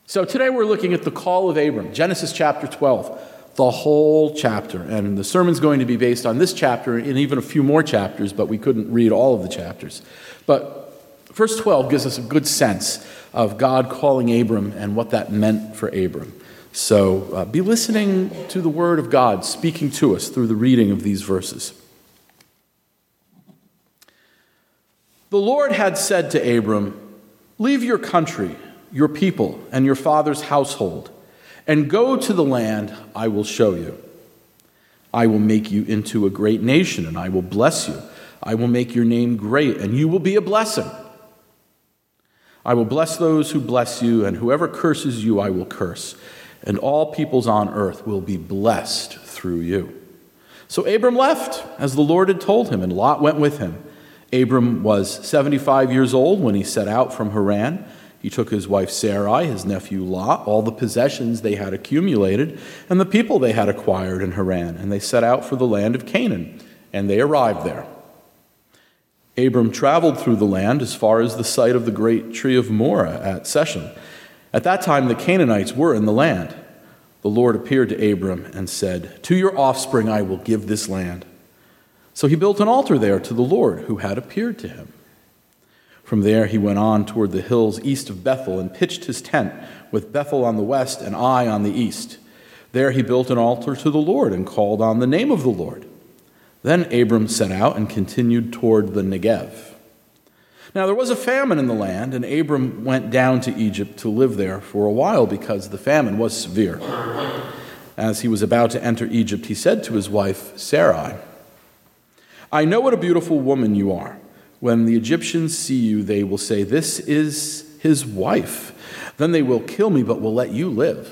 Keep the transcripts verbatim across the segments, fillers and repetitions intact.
So today we're looking at the call of Abram, Genesis chapter twelve, the whole chapter. And the sermon's going to be based on this chapter and even a few more chapters, but we couldn't read all of the chapters. But verse twelve gives us a good sense of God calling Abram and what that meant for Abram. So uh, be listening to the word of God speaking to us through the reading of these verses. The Lord had said to Abram, "Leave your country, your people, and your father's household, and go to the land I will show you. I will make you into a great nation, and I will bless you. I will make your name great, and you will be a blessing. I will bless those who bless you, and whoever curses you I will curse, and all peoples on earth will be blessed through you." So Abram left, as the Lord had told him, and Lot went with him. Abram was seventy-five years old when he set out from Haran. He took his wife Sarai, his nephew Lot, all the possessions they had accumulated, and the people they had acquired in Haran, and they set out for the land of Canaan, and they arrived there. Abram traveled through the land as far as the site of the great tree of Moreh at Shechem. At that time the Canaanites were in the land. The Lord appeared to Abram and said, "To your offspring I will give this land." So he built an altar there to the Lord who had appeared to him. From there he went on toward the hills east of Bethel and pitched his tent, with Bethel on the west and Ai on the east. There he built an altar to the Lord and called on the name of the Lord. Then Abram set out and continued toward the Negev. Now there was a famine in the land, and Abram went down to Egypt to live there for a while because the famine was severe. As he was about to enter Egypt, he said to his wife Sarai, "I know what a beautiful woman you are. When the Egyptians see you, they will say, 'This is his wife.' Then they will kill me, but will let you live.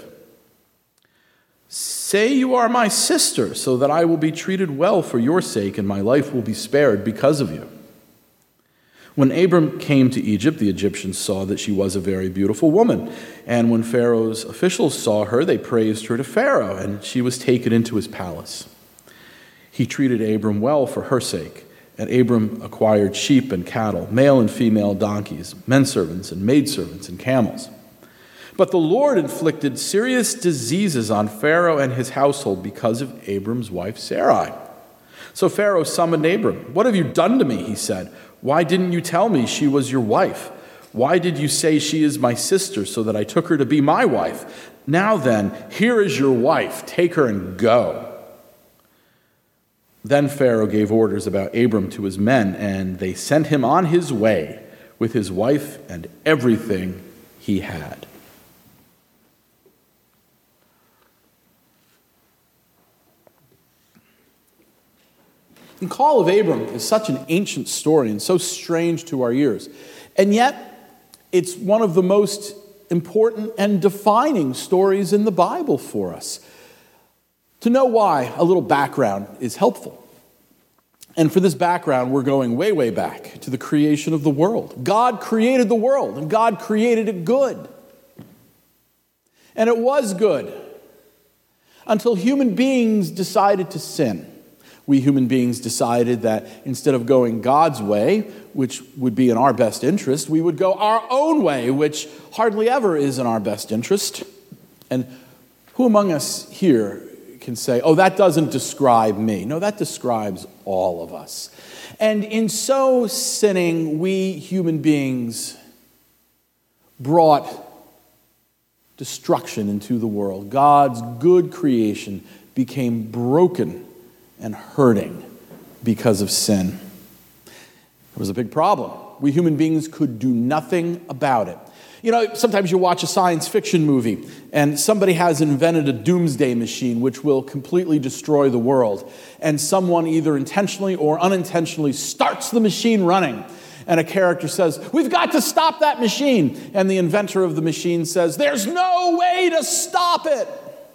Say you are my sister, so that I will be treated well for your sake, and my life will be spared because of you." When Abram came to Egypt, the Egyptians saw that she was a very beautiful woman. And when Pharaoh's officials saw her, they praised her to Pharaoh, and she was taken into his palace. He treated Abram well for her sake. And Abram acquired sheep and cattle, male and female donkeys, menservants and maidservants and camels. But the Lord inflicted serious diseases on Pharaoh and his household because of Abram's wife Sarai. So Pharaoh summoned Abram. "What have you done to me?" he said. "Why didn't you tell me she was your wife? Why did you say she is my sister so that I took her to be my wife? Now then, here is your wife. Take her and go." Then Pharaoh gave orders about Abram to his men, and they sent him on his way with his wife and everything he had. The call of Abram is such an ancient story and so strange to our ears, and yet it's one of the most important and defining stories in the Bible for us. To know why, a little background is helpful. And for this background, we're going way, way back to the creation of the world. God created the world, and God created it good. And it was good until human beings decided to sin. We human beings decided that instead of going God's way, which would be in our best interest, we would go our own way, which hardly ever is in our best interest. And who among us here can say, "Oh, that doesn't describe me"? No, that describes all of us. And in so sinning, we human beings brought destruction into the world. God's good creation became broken and hurting because of sin. It was a big problem. We human beings could do nothing about it. You know, sometimes you watch a science fiction movie and somebody has invented a doomsday machine which will completely destroy the world. And someone either intentionally or unintentionally starts the machine running. And a character says, "We've got to stop that machine." And the inventor of the machine says, "There's no way to stop it."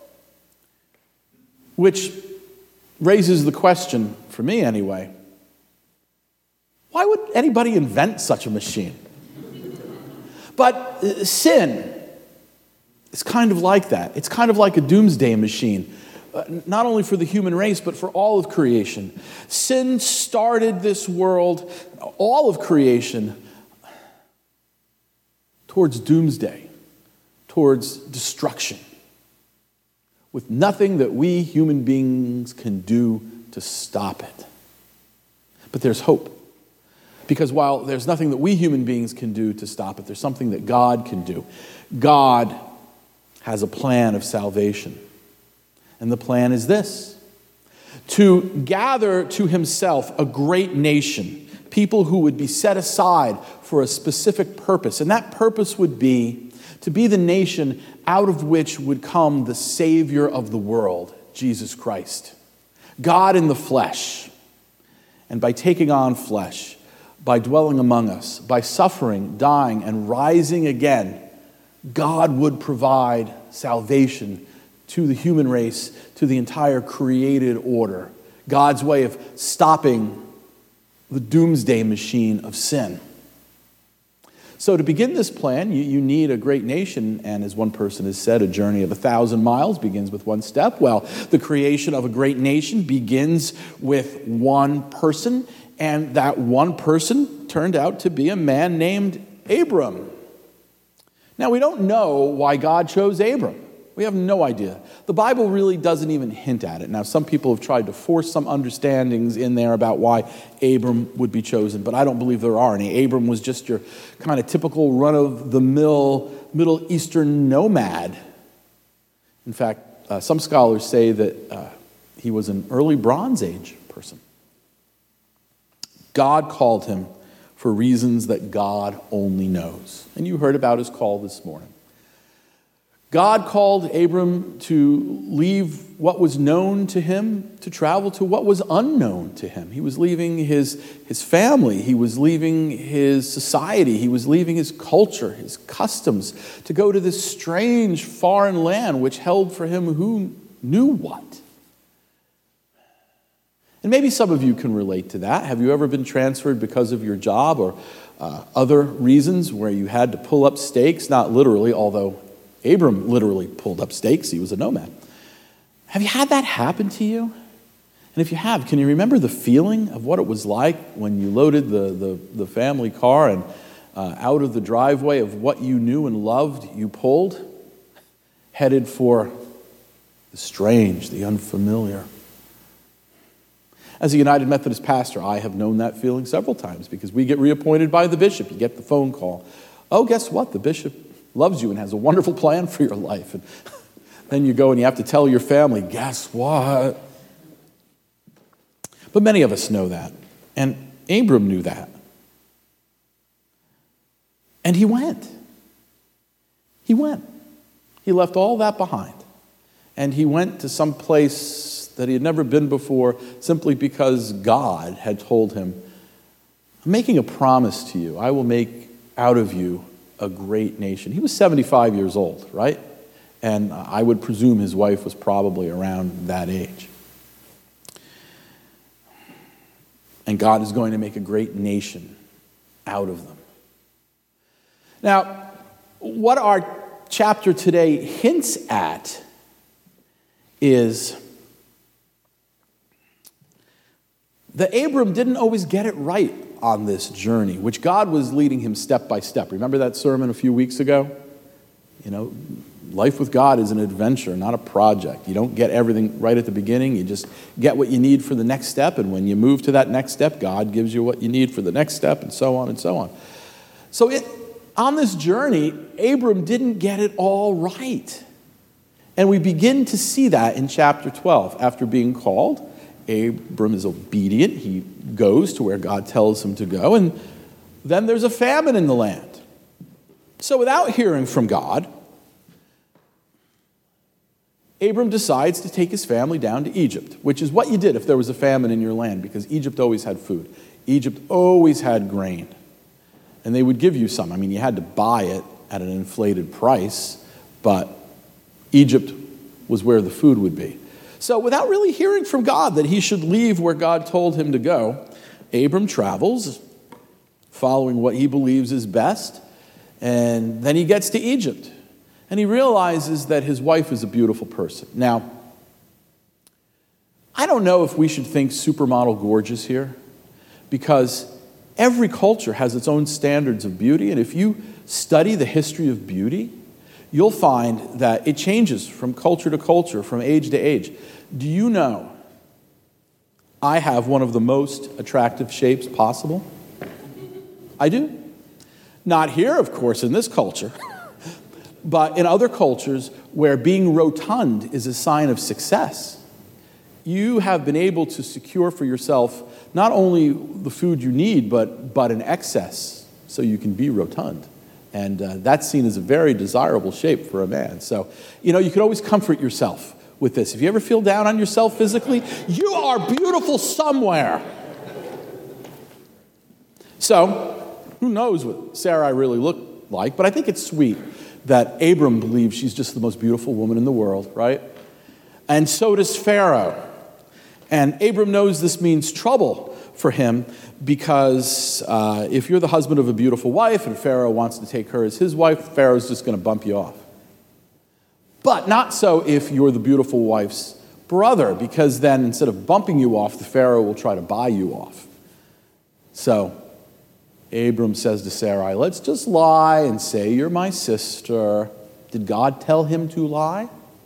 Which raises the question, for me anyway, why would anybody invent such a machine? But uh, sin is kind of like that. It's kind of like a doomsday machine, uh, not only for the human race, but for all of creation. Sin started this world, all of creation, towards doomsday, towards destruction, with nothing that we human beings can do to stop it. But there's hope. Because while there's nothing that we human beings can do to stop it, there's something that God can do. God has a plan of salvation. And the plan is this: to gather to himself a great nation, people who would be set aside for a specific purpose. And that purpose would be to be the nation out of which would come the Savior of the world, Jesus Christ. God in the flesh. And by taking on flesh, by dwelling among us, by suffering, dying, and rising again, God would provide salvation to the human race, to the entire created order. God's way of stopping the doomsday machine of sin. So to begin this plan, you, you need a great nation, and as one person has said, a journey of a thousand miles begins with one step. Well, the creation of a great nation begins with one person, and that one person turned out to be a man named Abram. Now, we don't know why God chose Abram. We have no idea. The Bible really doesn't even hint at it. Now, some people have tried to force some understandings in there about why Abram would be chosen, but I don't believe there are any. Abram was just your kind of typical run-of-the-mill Middle Eastern nomad. In fact, uh, some scholars say that uh, he was an early Bronze Age person. God called him for reasons that God only knows. And you heard about his call this morning. God called Abram to leave what was known to him to travel to what was unknown to him. He was leaving his, his family. He was leaving his society. He was leaving his culture, his customs, to go to this strange foreign land which held for him who knew what. And maybe some of you can relate to that. Have you ever been transferred because of your job or uh, other reasons where you had to pull up stakes? Not literally, although Abram literally pulled up stakes. He was a nomad. Have you had that happen to you? And if you have, can you remember the feeling of what it was like when you loaded the, the, the family car and uh, out of the driveway of what you knew and loved, you pulled, headed for the strange, the unfamiliar? As a United Methodist pastor, I have known that feeling several times because we get reappointed by the bishop. You get the phone call. Oh, guess what? The bishop loves you and has a wonderful plan for your life. And then you go and you have to tell your family, guess what? But many of us know that. And Abram knew that. And he went. He went. He left all that behind. And he went to some place that he had never been before simply because God had told him, I'm making a promise to you. I will make out of you a great nation. He was seventy-five years old, right? And I would presume his wife was probably around that age. And God is going to make a great nation out of them. Now, what our chapter today hints at is that Abram didn't always get it right on this journey, which God was leading him step by step. Remember that sermon a few weeks ago? You know, life with God is an adventure, not a project. You don't get everything right at the beginning. You just get what you need for the next step, and when you move to that next step, God gives you what you need for the next step, and so on and so on. So it, on this journey, Abram didn't get it all right. And we begin to see that in chapter twelve. After being called, Abram is obedient. He goes to where God tells him to go, and then there's a famine in the land. So without hearing from God, Abram decides to take his family down to Egypt, which is what you did if there was a famine in your land, because Egypt always had food. Egypt always had grain, and they would give you some. I mean, you had to buy it at an inflated price, but Egypt was where the food would be. So without really hearing from God that he should leave where God told him to go, Abram travels, following what he believes is best, and then he gets to Egypt. And he realizes that his wife is a beautiful person. Now, I don't know if we should think supermodel gorgeous here, because every culture has its own standards of beauty, and if you study the history of beauty, you'll find that it changes from culture to culture, from age to age. Do you know I have one of the most attractive shapes possible? I do. Not here, of course, in this culture, but in other cultures where being rotund is a sign of success. You have been able to secure for yourself not only the food you need, but, but an excess so you can be rotund. And uh, that's seen as a very desirable shape for a man. So, you know, you can always comfort yourself with this. If you ever feel down on yourself physically, you are beautiful somewhere. So, who knows what Sarai really looked like, but I think it's sweet that Abram believes she's just the most beautiful woman in the world, right? And so does Pharaoh. And Abram knows this means trouble for him because uh, if you're the husband of a beautiful wife and Pharaoh wants to take her as his wife, Pharaoh's just going to bump you off. But not so if you're the beautiful wife's brother, because then instead of bumping you off, the Pharaoh will try to buy you off. So Abram says to Sarai, let's just lie and say you're my sister. Did God tell him to lie?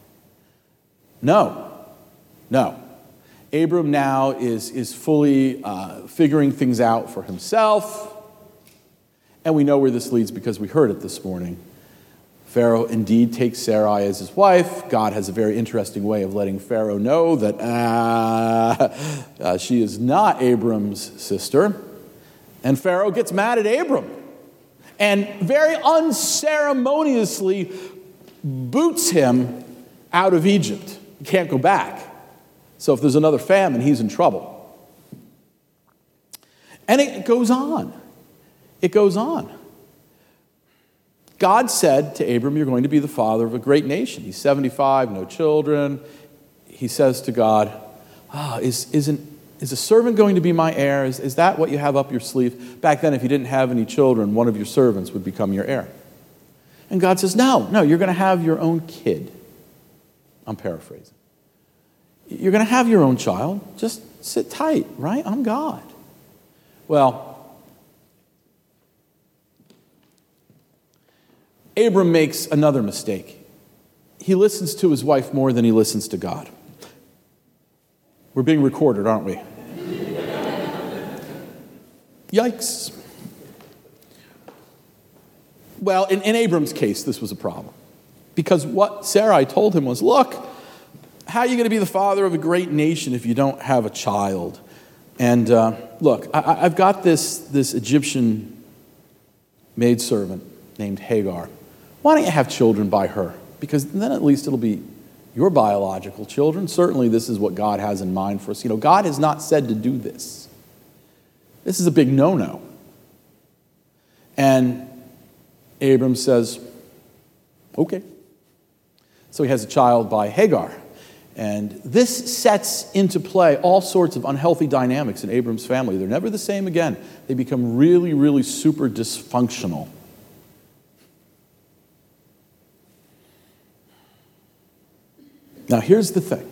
No. No. Abram now is, is fully uh, figuring things out for himself. And we know where this leads because we heard it this morning. Pharaoh indeed takes Sarai as his wife. God has a very interesting way of letting Pharaoh know that uh, uh, she is not Abram's sister. And Pharaoh gets mad at Abram and very unceremoniously boots him out of Egypt. He can't go back. So if there's another famine, he's in trouble. And it goes on. It goes on. God said to Abram, you're going to be the father of a great nation. He's seventy-five, no children. He says to God, ah, is, isn't, is a servant going to be my heir? Is, is that what you have up your sleeve? Back then, if you didn't have any children, one of your servants would become your heir. And God says, no, no, you're going to have your own kid. I'm paraphrasing. You're going to have your own child. Just sit tight, right? I'm God. Well, Abram makes another mistake. He listens to his wife more than he listens to God. We're being recorded, aren't we? Yikes. Well, in, in Abram's case, this was a problem. Because what Sarai told him was, look, how are you going to be the father of a great nation if you don't have a child? And uh, look, I, I've got this, this Egyptian maidservant named Hagar. Why don't you have children by her? Because then at least it'll be your biological children. Certainly this is what God has in mind for us. You know, God has not said to do this. This is a big no-no. And Abram says, okay. So he has a child by Hagar. And this sets into play all sorts of unhealthy dynamics in Abram's family. They're never the same again. They become really, really super dysfunctional. Now, here's the thing.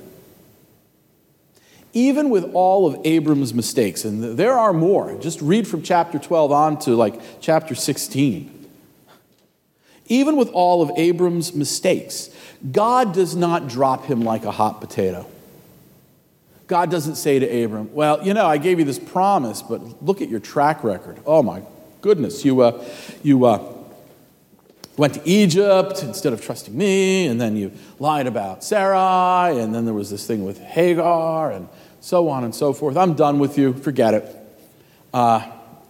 Even with all of Abram's mistakes, and there are more, just read from chapter twelve on to like chapter sixteen. Even with all of Abram's mistakes, God does not drop him like a hot potato. God doesn't say to Abram, well, you know, I gave you this promise, but look at your track record. Oh my goodness, you uh, you uh, went to Egypt instead of trusting me, and then you lied about Sarai, and then there was this thing with Hagar, and so on and so forth. I'm done with you. Forget it. Uh,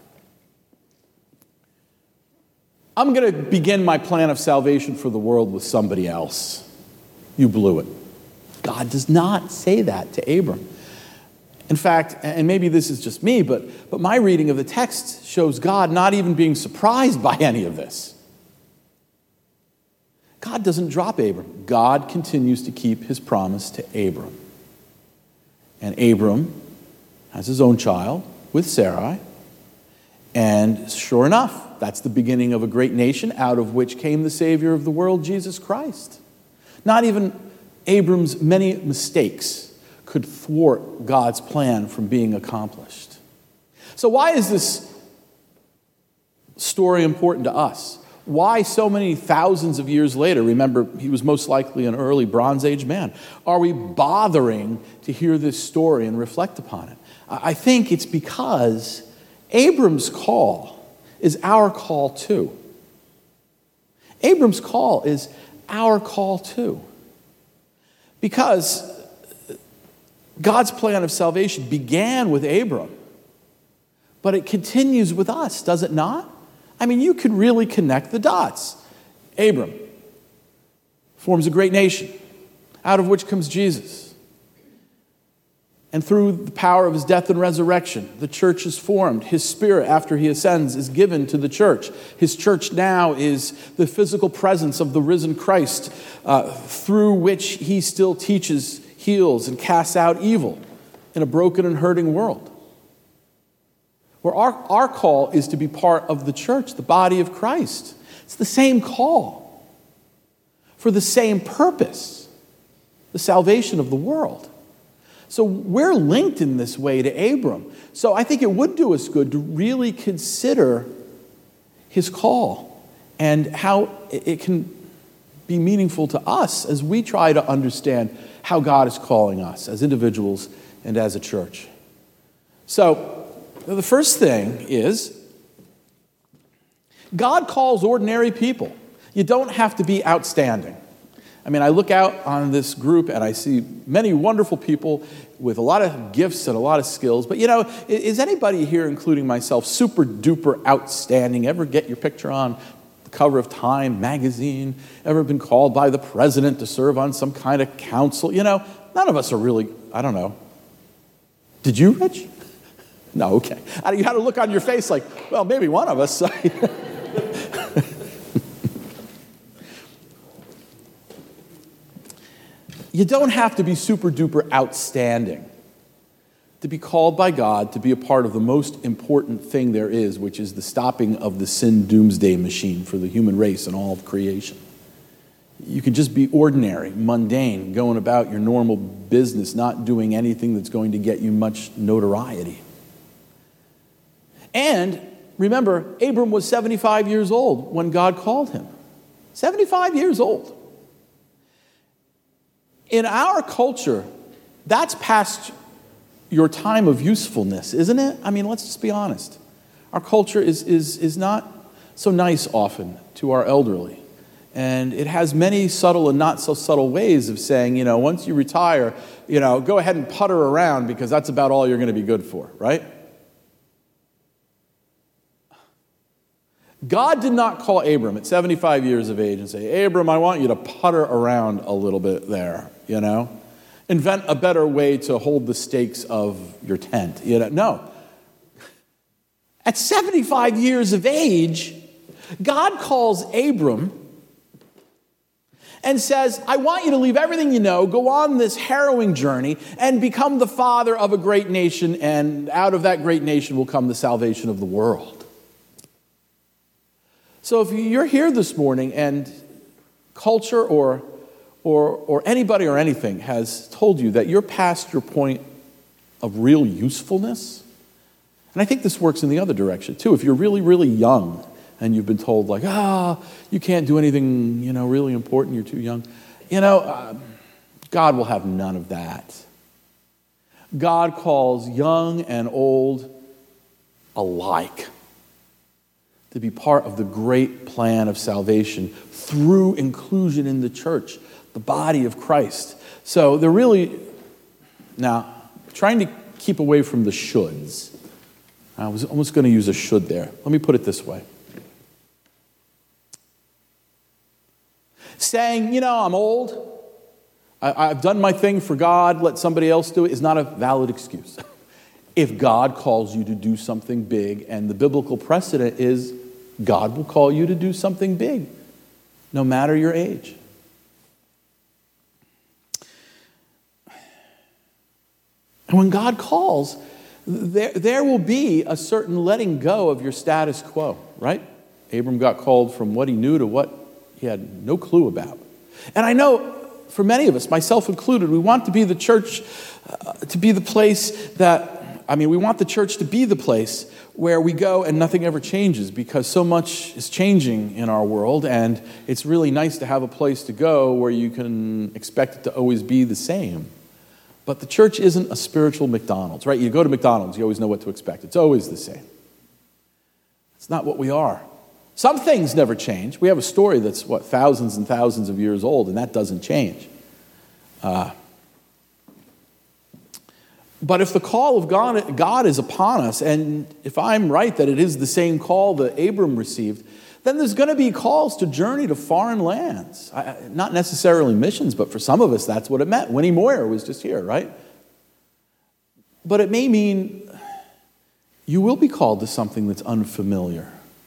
I'm going to begin my plan of salvation for the world with somebody else. You blew it. God does not say that to Abram. In fact, and maybe this is just me, but, but my reading of the text shows God not even being surprised by any of this. God doesn't drop Abram. God continues to keep his promise to Abram. And Abram has his own child with Sarai. And sure enough, that's the beginning of a great nation out of which came the Savior of the world, Jesus Christ. Not even Abram's many mistakes could thwart God's plan from being accomplished. So why is this story important to us? Why so many thousands of years later? Remember, he was most likely an early Bronze Age man. Are we bothering to hear this story and reflect upon it? I think it's because Abram's call is our call too. Abram's call is our call too. Because God's plan of salvation began with Abram, but it continues with us, does it not? I mean, you could really connect the dots. Abram forms a great nation, out of which comes Jesus. And through the power of his death and resurrection, the church is formed. His spirit, after he ascends, is given to the church. His church now is the physical presence of the risen Christ, uh, through which he still teaches, heals, and casts out evil in a broken and hurting world. Where our, our call is to be part of the church, the body of Christ. It's the same call for the same purpose, the salvation of the world. So we're linked in this way to Abram. So I think it would do us good to really consider his call and how it can be meaningful to us as we try to understand how God is calling us as individuals and as a church. So the first thing is, God calls ordinary people. You don't have to be outstanding. I mean, I look out on this group and I see many wonderful people with a lot of gifts and a lot of skills. But, you know, is anybody here, including myself, super duper outstanding? Ever get your picture on the cover of Time magazine? Ever been called by the president to serve on some kind of council? You know, none of us are really, I don't know. Did you, Rich? No, okay. You had a look on your face like, well, maybe one of us. You don't have to be super duper outstanding to be called by God to be a part of the most important thing there is, which is the stopping of the sin doomsday machine for the human race and all of creation. You can just be ordinary, mundane, going about your normal business, not doing anything that's going to get you much notoriety. And remember, Abram was seventy-five years old when God called him. seventy-five years old. In our culture, that's past your time of usefulness, isn't it? I mean, let's just be honest. Our culture is, is, is not so nice often to our elderly. And it has many subtle and not so subtle ways of saying, you know, once you retire, you know, go ahead and putter around because that's about all you're going to be good for, right? God did not call Abram at seventy-five years of age and say, Abram, I want you to putter around a little bit there, you know? Invent a better way to hold the stakes of your tent, you know? No. At seventy-five years of age, God calls Abram and says, I want you to leave everything you know, go on this harrowing journey, and become the father of a great nation, and out of that great nation will come the salvation of the world. So if you're here this morning and culture or, or, or anybody or anything has told you that you're past your point of real usefulness, and I think this works in the other direction too. If you're really, really young and you've been told like, ah, oh, you can't do anything, you know, really important, you're too young, you know, uh, God will have none of that. God calls young and old alike to be part of the great plan of salvation through inclusion in the church, the body of Christ. So they're really, now, trying to keep away from the shoulds. I was almost going to use a should there. Let me put it this way. Saying, you know, I'm old, I, I've done my thing for God, let somebody else do it, is not a valid excuse. If God calls you to do something big, and the biblical precedent is God will call you to do something big, no matter your age. And when God calls, there, there will be a certain letting go of your status quo, right? Abram got called from what he knew to what he had no clue about. And I know for many of us, myself included, we want to be the church, uh, to be the place that, I mean, we want the church to be the place where we go and nothing ever changes because so much is changing in our world, and it's really nice to have a place to go where you can expect it to always be the same. But the church isn't a spiritual McDonald's, right? You go to McDonald's, you always know what to expect. It's always the same. It's not what we are. Some things never change. We have a story that's, what, thousands and thousands of years old, and that doesn't change. Uh, But if the call of God, God is upon us, and if I'm right that it is the same call that Abram received, then there's going to be calls to journey to foreign lands. I, not necessarily missions, but for some of us, that's what it meant. Winnie Moyer was just here, right? But it may mean you will be called to something that's unfamiliar.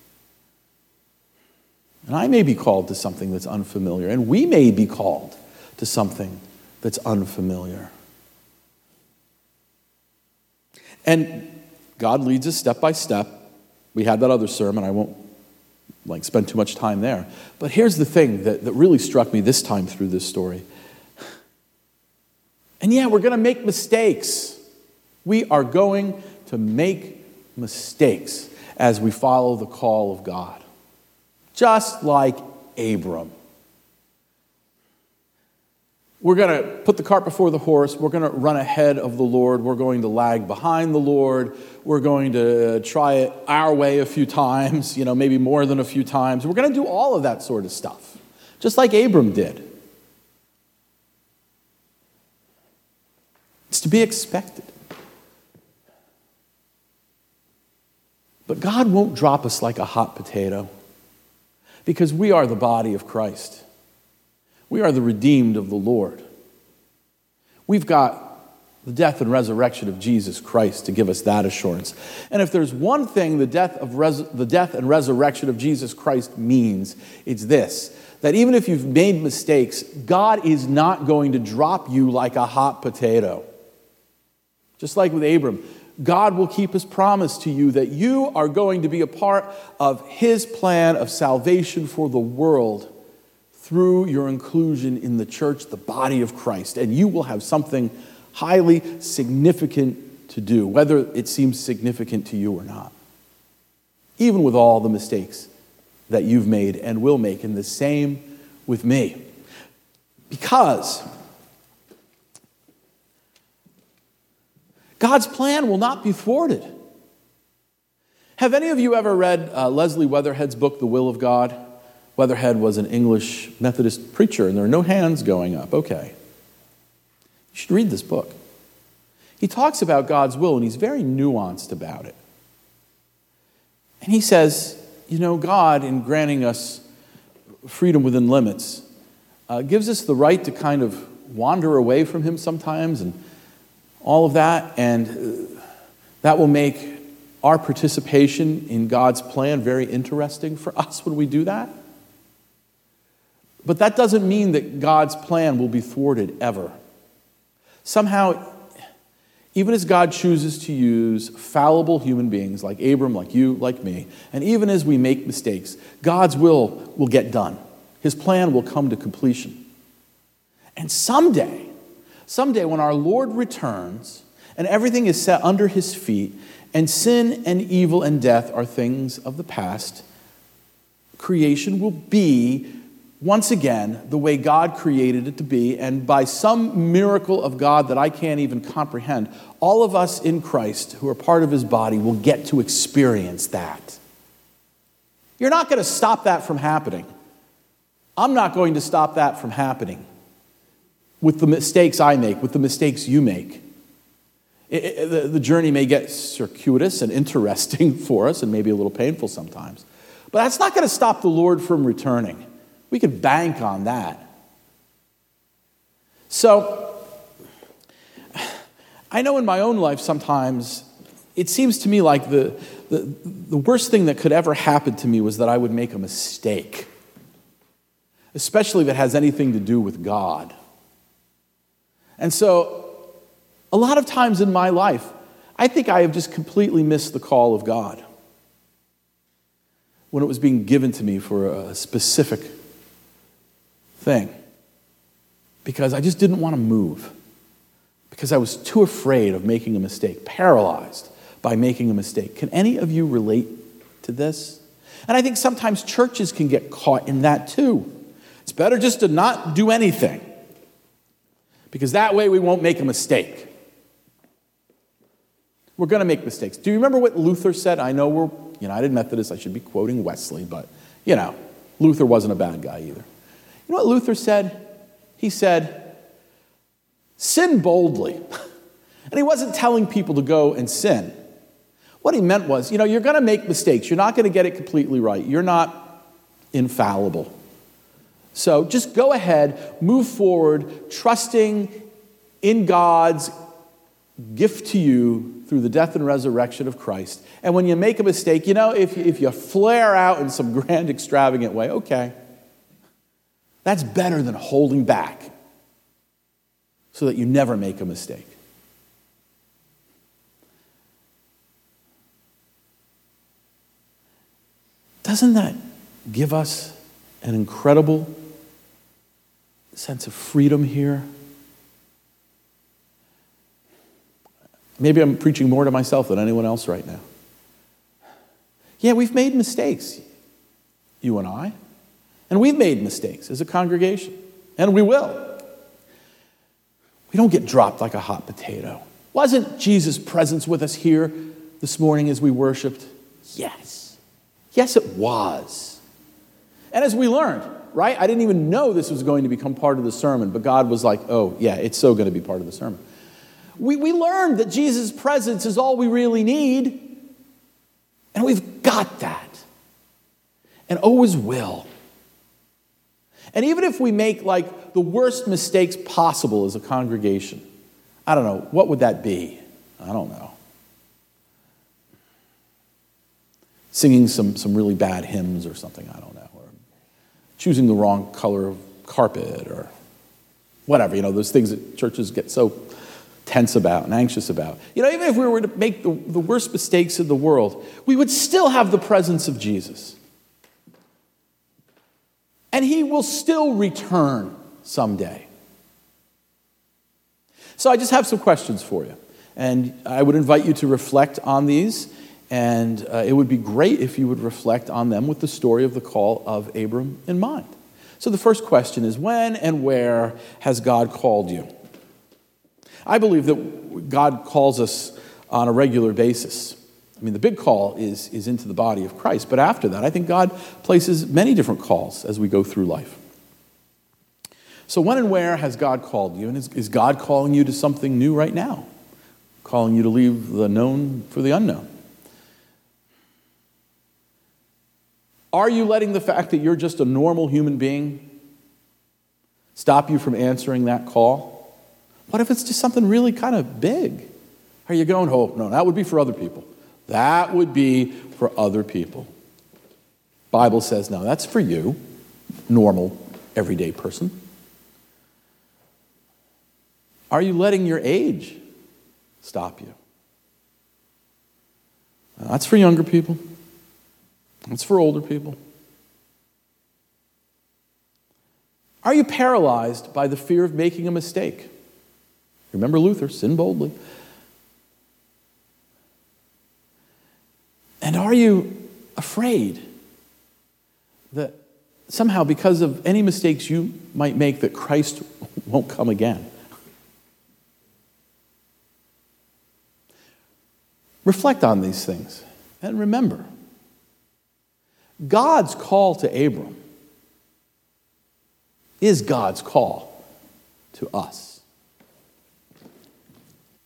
And I may be called to something that's unfamiliar, and we may be called to something that's unfamiliar. And God leads us step by step. We had that other sermon. I won't like spend too much time there. But here's the thing that, that really struck me this time through this story. And yeah, we're going to make mistakes. We are going to make mistakes as we follow the call of God. Just like Abram. We're going to put the cart before the horse. We're going to run ahead of the Lord. We're going to lag behind the Lord. We're going to try it our way a few times, you know, maybe more than a few times. We're going to do all of that sort of stuff, just like Abram did. It's to be expected. But God won't drop us like a hot potato because we are the body of Christ. We are the redeemed of the Lord. We've got the death and resurrection of Jesus Christ to give us that assurance. And if there's one thing the death of res- the death and resurrection of Jesus Christ means, it's this: that even if you've made mistakes, God is not going to drop you like a hot potato. Just like with Abram, God will keep his promise to you that you are going to be a part of his plan of salvation for the world through your inclusion in the church, the body of Christ. And you will have something highly significant to do, whether it seems significant to you or not. Even with all the mistakes that you've made and will make, and the same with me. Because God's plan will not be thwarted. Have any of you ever read uh, Leslie Weatherhead's book, The Will of God? Weatherhead was an English Methodist preacher, and there are no hands going up. Okay. You should read this book. He talks about God's will, and he's very nuanced about it. And he says, you know, God, in granting us freedom within limits, uh, gives us the right to kind of wander away from him sometimes and all of that, and uh, that will make our participation in God's plan very interesting for us when we do that. But that doesn't mean that God's plan will be thwarted ever. Somehow, even as God chooses to use fallible human beings like Abram, like you, like me, and even as we make mistakes, God's will will get done. His plan will come to completion. And someday, someday when our Lord returns and everything is set under his feet and sin and evil and death are things of the past, creation will be once again the way God created it to be, and by some miracle of God that I can't even comprehend, all of us in Christ who are part of his body will get to experience that. You're not going to stop that from happening. I'm not going to stop that from happening with the mistakes I make, with the mistakes you make. It, it, the, the journey may get circuitous and interesting for us and maybe a little painful sometimes, but that's not going to stop the Lord from returning. We could bank on that. So, I know in my own life sometimes it seems to me like the, the, the worst thing that could ever happen to me was that I would make a mistake, especially if it has anything to do with God. And so, a lot of times in my life, I think I have just completely missed the call of God when it was being given to me for a specific thing, because I just didn't want to move, because I was too afraid of making a mistake, paralyzed by making a mistake. Can any of you relate to this? And I think sometimes churches can get caught in that too. It's better just to not do anything, because that way we won't make a mistake. We're going to make mistakes. Do you remember what Luther said? I know we're United Methodists. I should be quoting Wesley, but, you know, Luther wasn't a bad guy either. You know what Luther said? He said, sin boldly. And he wasn't telling people to go and sin. What he meant was, you know, you're going to make mistakes. You're not going to get it completely right. You're not infallible. So just go ahead, move forward, trusting in God's gift to you through the death and resurrection of Christ. And when you make a mistake, you know, if, if you flare out in some grand, extravagant way, okay. That's better than holding back so that you never make a mistake. Doesn't that give us an incredible sense of freedom here? Maybe I'm preaching more to myself than anyone else right now. Yeah, we've made mistakes, you and I. And we've made mistakes as a congregation. And we will. We don't get dropped like a hot potato. Wasn't Jesus' presence with us here this morning as we worshiped? Yes. Yes, it was. And as we learned, right? I didn't even know this was going to become part of the sermon, but God was like, oh, yeah, it's so going to be part of the sermon. We, we learned that Jesus' presence is all we really need, and we've got that, and always will. And even if we make like the worst mistakes possible as a congregation, I don't know, what would that be? I don't know. Singing some, some really bad hymns or something, I don't know. Or choosing the wrong color of carpet or whatever, you know, those things that churches get so tense about and anxious about. You know, even if we were to make the, the worst mistakes in the world, we would still have the presence of Jesus. And he will still return someday. So I just have some questions for you. And I would invite you to reflect on these. And uh, it would be great if you would reflect on them with the story of the call of Abram in mind. So the first question is, when and where has God called you? I believe that God calls us on a regular basis. I mean, the big call is, is into the body of Christ. But after that, I think God places many different calls as we go through life. So when and where has God called you? And is, is God calling you to something new right now? Calling you to leave the known for the unknown? Are you letting the fact that you're just a normal human being stop you from answering that call? What if it's just something really kind of big? Are you going, oh, no, that would be for other people. That would be for other people. Bible says, no, that's for you, normal, everyday person. Are you letting your age stop you? That's for younger people. That's for older people. Are you paralyzed by the fear of making a mistake? Remember Luther, sin boldly. And are you afraid that somehow because of any mistakes you might make that Christ won't come again? Reflect on these things and remember, God's call to Abram is God's call to us.